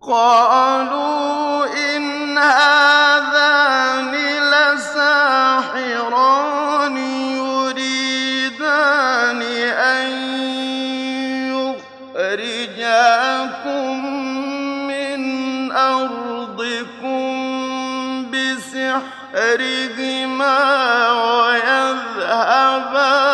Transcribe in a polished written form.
قَالُوا إِنْ هَٰذَانِ لَسَاحِرَانِ يُرِيدَانِ أَن يُخْرِجَاكُم مِّنْ أَرْضِكُم بِسِحْرِهِمَا وَيَذْهَبَا